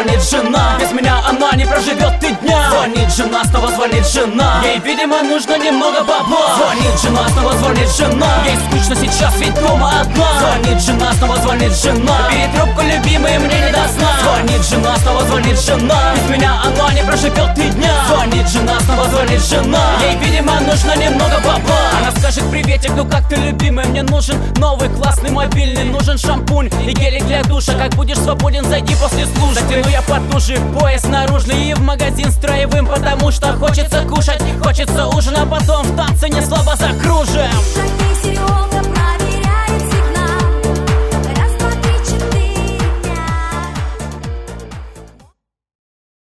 звонит жена, без меня она не проживет и дня. Звонит жена, снова звонит жена, ей, видимо, нужно немного бабла. Звонит жена, снова звонит жена, ей скучно сейчас, ведь дома одна. Звонит жена, снова звонит жена, бери трубку, любимый, мне не до сна. Звонит жена, снова звонит жена, без меня она не проживет и дня. Звонит жена, снова звонит жена, ей, видимо, нужно немного бабла. Она скажет: приветик, ну как ты, любимый, мне нужен новый классный мобильный, нужен шампунь и гелик для душа. Как будешь свободен, зайди после службы. Затяну я потуже пояс наружный и в магазин строевым, потому что хочется кушать, хочется ужин, а потом в танце не слабо закружим.